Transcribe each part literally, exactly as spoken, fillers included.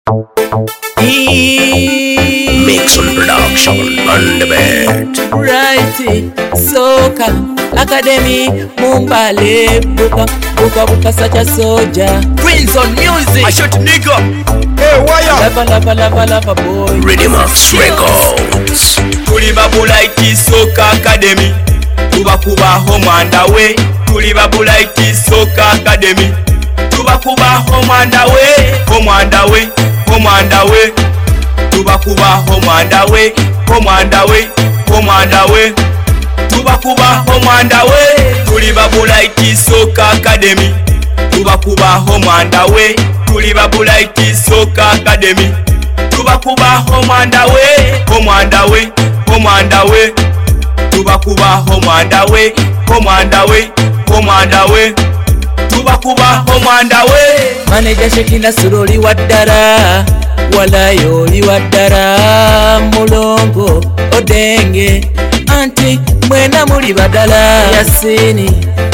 Mix and production on the bed. Righty, Soca Academy, Mumbale, Buka, Buka, Buka, such a soldier. Prince on music. I shot nigga. Hey, why up? Lava, lava, lava, lava, boy. Rhythmax Records. Tuli babulaiti Soca Academy. Tuba kuba home and away. Tuli babulaiti Soca Academy. Tuba kuba home and away. Home and away. Home and away. Tuba kuba home and away. Home and away. Home and away. Tuba kuba home and away. Tuli babulaiti Soca Academy. Tuba kuba home and away. Tuli babulaiti Soca Academy. Tuba kuba home and away. Home and away. Home and away. Tuba kuba home and away. Home and away. Home and away. Tuba kuba home and away. Manager Shekina Suroli Wadara. Walayo Liwadara. Mulongo Odenge. Auntie Mwena Muri Badala. Yasini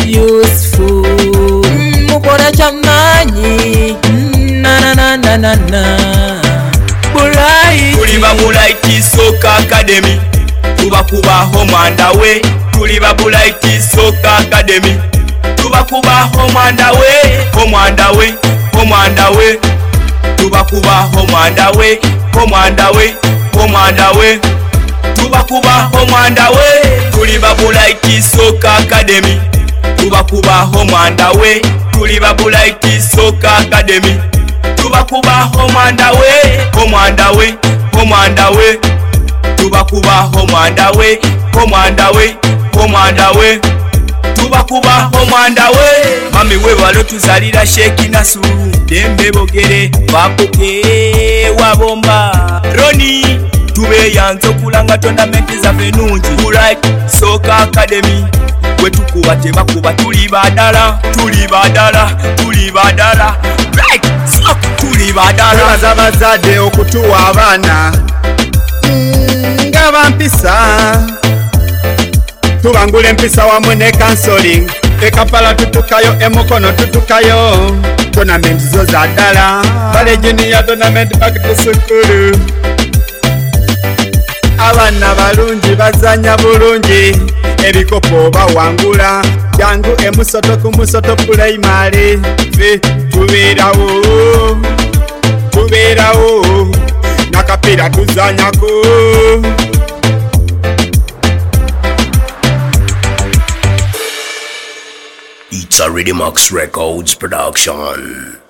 Useful. Mukora chamanyi. Na na na na na na. Bulai. Tuli babulaiti Soca Academy. Tuba kuba home and away. Tuli babulaiti Soca Academy. Tuba kuba home and away. Home and away. Home and away. Tuba kuba home and away. Home and away. Home and away. Tuba kuba home and away. Tuli babulaiti Soca Academy. Tuba kuba home and away. Tuli babulaiti Soca Academy. Tuba kuba home and away. Home and away. Home and away. Tuba kuba home and away. Home and away. Home and away. Tuba kuba home and away. Mami we walo tuzalira Shekina Suru. Dembe bogere bakuke wabomba Roni tube yanzo kulanga tournament za venunji. Right Soca Academy. Wetukuba tebakuba tuli badala. Tuli badala. Tuli badala. Right Soca tuli badala. Tubaza bazadde okutuwa abaana nga bampisa. Tubangula empisa wamwe ne counseling. Ekapala tutukayo emukono tutukayo. Tournament zo za ddala. Bale junior tournament back to school. Abaana balungi bazanya bulungi. Ebikopo bawangula. Jangu emusoto ku musoto primary. Fe tubeerawo. Tubeerawo. Nakapira tuzanyako. It's a Rhythmax Records production.